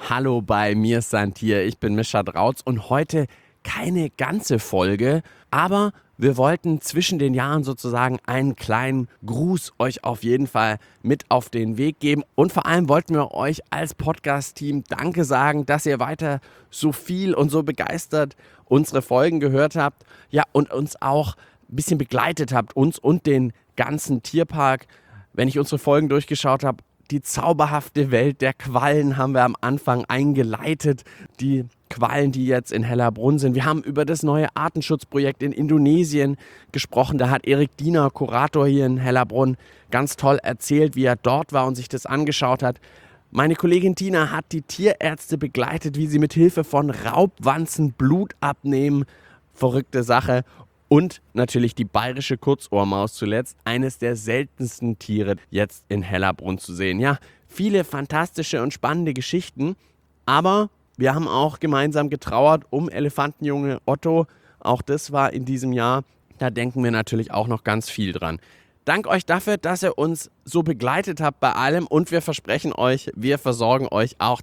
Hallo bei Mir ist ein Tier, ich bin Mischa Drautz und heute keine ganze Folge, aber wir wollten zwischen den Jahren sozusagen einen kleinen Gruß euch auf jeden Fall mit auf den Weg geben und vor allem wollten wir euch als Podcast-Team Danke sagen, dass ihr weiter so viel und so begeistert unsere Folgen gehört habt, ja, und uns auch ein bisschen begleitet habt, uns und den ganzen Tierpark. Wenn ich unsere Folgen durchgeschaut habe, die zauberhafte Welt der Quallen haben wir am Anfang eingeleitet. Die Quallen, die jetzt in Hellerbrunn sind. Wir haben über das neue Artenschutzprojekt in Indonesien gesprochen. Da hat Erik Diener, Kurator hier in Hellerbrunn, ganz toll erzählt, wie er dort war und sich das angeschaut hat. Meine Kollegin Tina hat die Tierärzte begleitet, wie sie mit Hilfe von Raubwanzen Blut abnehmen. Verrückte Sache. Und natürlich die bayerische Kurzohrmaus zuletzt, eines der seltensten Tiere jetzt in Hellerbrunn zu sehen. Ja, viele fantastische und spannende Geschichten, aber wir haben auch gemeinsam getrauert um Elefantenjunge Otto. Auch das war in diesem Jahr, da denken wir natürlich auch noch ganz viel dran. Dank euch dafür, dass ihr uns so begleitet habt bei allem und wir versprechen euch, wir versorgen euch auch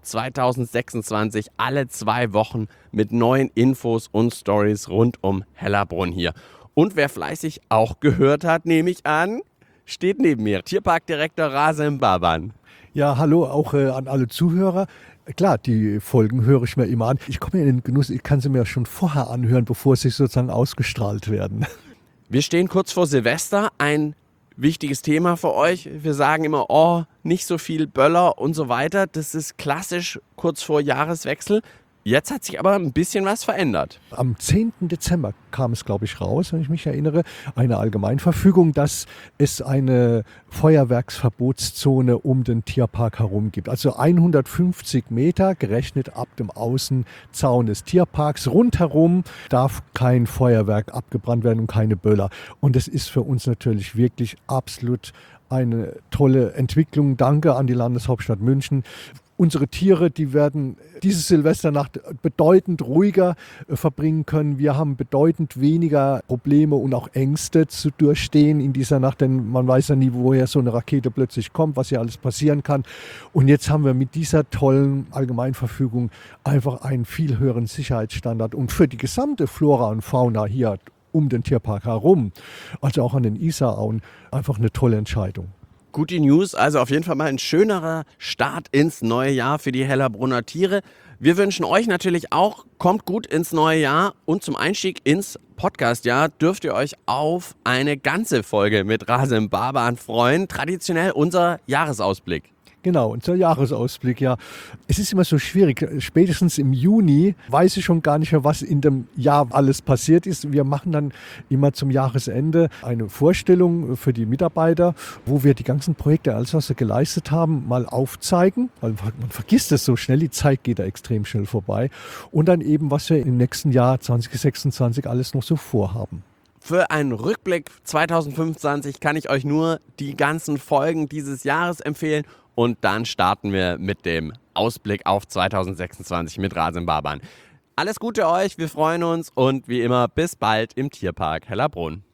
2026 alle 2 Wochen mit neuen Infos und Stories rund um Hellerbrunn hier. Und wer fleißig auch gehört hat, nehme ich an, steht neben mir, Tierparkdirektor Razem Baban. Ja, hallo auch an alle Zuhörer. Klar, die Folgen höre ich mir immer an. Ich komme in den Genuss, ich kann sie mir schon vorher anhören, bevor sie sozusagen ausgestrahlt werden. Wir stehen kurz vor Silvester, ein wichtiges Thema für euch. Wir sagen immer, oh, nicht so viel Böller und so weiter. Das ist klassisch kurz vor Jahreswechsel. Jetzt hat sich aber ein bisschen was verändert. Am 10. Dezember kam es, glaube ich, raus, wenn ich mich erinnere, eine Allgemeinverfügung, dass es eine Feuerwerksverbotszone um den Tierpark herum gibt. Also 150 Meter gerechnet ab dem Außenzaun des Tierparks. Rundherum darf kein Feuerwerk abgebrannt werden und keine Böller. Und das ist für uns natürlich wirklich absolut eine tolle Entwicklung. Danke an die Landeshauptstadt München. Unsere Tiere, die werden diese Silvesternacht bedeutend ruhiger verbringen können. Wir haben bedeutend weniger Probleme und auch Ängste zu durchstehen in dieser Nacht, denn man weiß ja nie, woher so eine Rakete plötzlich kommt, was hier alles passieren kann. Und jetzt haben wir mit dieser tollen Allgemeinverfügung einfach einen viel höheren Sicherheitsstandard und für die gesamte Flora und Fauna hier um den Tierpark herum, also auch an den Isarauen, einfach eine tolle Entscheidung. Gute News, also auf jeden Fall mal ein schönerer Start ins neue Jahr für die Hellerbrunner Tiere. Wir wünschen euch natürlich auch, kommt gut ins neue Jahr und zum Einstieg ins Podcast-Jahr dürft ihr euch auf eine ganze Folge mit Razem Baban freuen. Traditionell unser Jahresausblick. Genau, unser Jahresausblick, ja. Es ist immer so schwierig. Spätestens im Juni weiß ich schon gar nicht mehr, was in dem Jahr alles passiert ist. Wir machen dann immer zum Jahresende eine Vorstellung für die Mitarbeiter, wo wir die ganzen Projekte, alles was wir geleistet haben, mal aufzeigen. Weil man vergisst es so schnell, die Zeit geht da extrem schnell vorbei. Und dann eben, was wir im nächsten Jahr 2026 alles noch so vorhaben. Für einen Rückblick 2025 kann ich euch nur die ganzen Folgen dieses Jahres empfehlen. Und dann starten wir mit dem Ausblick auf 2026 mit Razem Baban. Alles Gute euch, wir freuen uns und wie immer bis bald im Tierpark Hellerbrunn.